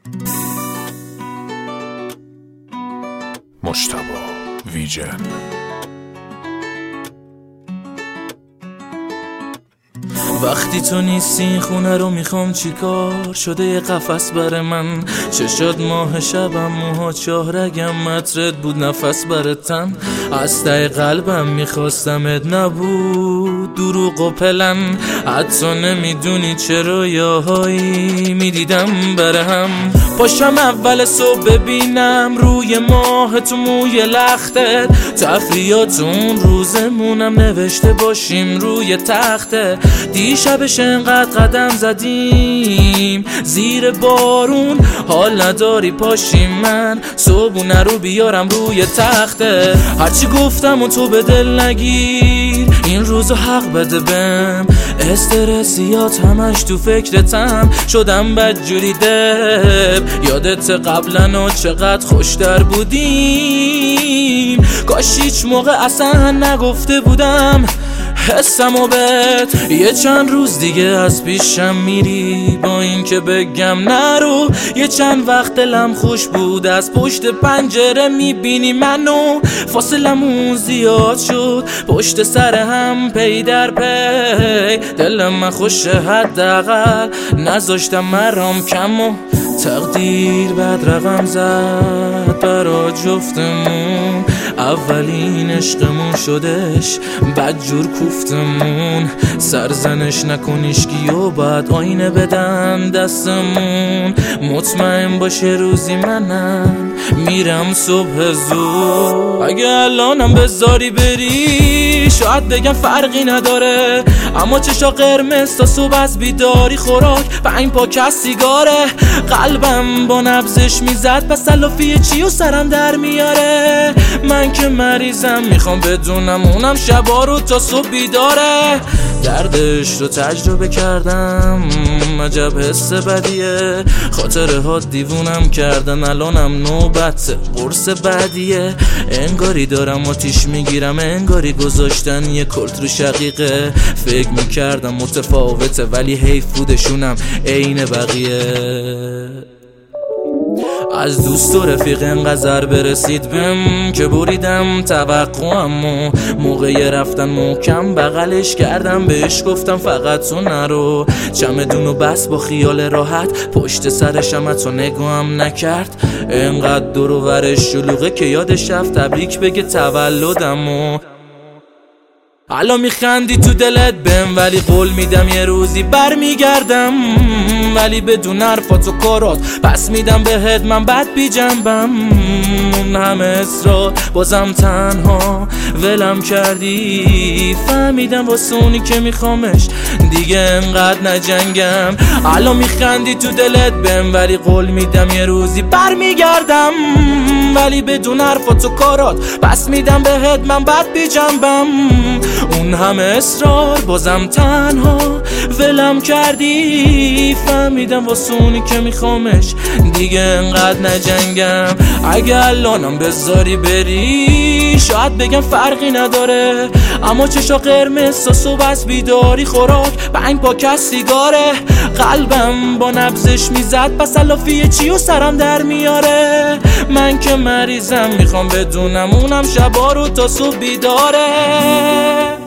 مجتبی ویژن. وقتی تو نیستی این خونه رو میخوام چیکار شده یه قفس بر من، چشات ماه شبم، موها چاه رگم، مطرد بود نفس بر تن، از ته قلبم میخواستمت، نبود دروغ و پلن، حتی نمیدونی چه رویاهایی میدیدم بر هم. پاشم اول صبح ببینم روی ماه تو موی لختت، تفریاتون روزمونم نوشته باشیم روی تخته، دیشبش انقدر قدم زدیم زیر بارون، حال نداری پاشیم من صبحونه رو بیارم روی تخته، هرچی گفتم و تو به دل نگیر، این روزو حق بده بهم، استرسیات همش تو فکرتم، شدم بدجوری دب، یادت قبلا و چقدر خوشتر بودیم، کاش هیچ موقع اصلا نگفته بودم حسم و بهت، یه چند روز دیگه از پیشم میری با این که بگم نرو، یه چند وقت دلم خوش بود از پشت پنجره میبینی منو، فاصلمون زیاد شد پشت سر هم پی در پی، دلم من خوشه حداقل نذاشتم مرام کم و تقدیر بد رقم زد برا جفتمون، اولین عشقمون شدش بدجور کوفتمون، سرزنش نکنیش کی و بعد آینه بدن دستمون، مطمئن باشه روزی منم میرم صبح زود، اگه الانم بذاری بری شاید بگم فرقی نداره، اما چشا قرمز تا صبح از بیداری خوراک و این پاکت سیگاره، قلبم با نبضش میزد پس تلافی چی و سرم در میاره، من که مریضم میخوام بدونم اونم شبا رو تا صبح بیداره، دردش رو تجربه کردم عجب حس بدیه، خاطره ها دیوونم کردن الانم نوبت قرص بعدیه، انگاری دارم آتیش میگیرم، انگاری گذاشتن یه کلت رو شقیقه، فکر میکردم متفاوته ولی حیف بودشونم عین بقیه، از دوست و رفیق انقدر برسید بهم که بریدم توقعم و موقع رفتن محکم بغلش کردم، بهش گفتم فقط تو نرو، چمدونو بس با خیال راحت پشت سرشم حتی نگاهم نکرد، انقدر دور و برش شلوغه که یادش رفت تبریک بگه تولدم و الان میخندی تو دلت بهم، ولی قول میدم یه روزی برمیگردم، ولی بدون حرفات و کارات پس میدم بهت من بد بی جنبم، اون همه اصرار بازم تنها ولم کردی، فهمیدم واسه اونی که میخوامش دیگه انقدر نجنگم، الان میخندی تو دلت بهم، ولی قول میدم یه روزی برمیگردم، ولی بدون حرفات و کارات پس میدم بهت من بد بی جنبم، اون همه اصرار بازم تنها ولم کردی، فهمیدم واسه اونی که میخوامش دیگه انقدر نجنگم، اگه الانم بذاری بری شاید بگم فرقی نداره، اما چشا قرمز تا صبح از بیداری خوراک و این پاکت سیگاره، قلبم با نبضش میزد پس تلافی چی و سرم در میاره، من که مریضم میخوام بدونم اونم شبا رو تا صبح بیداره.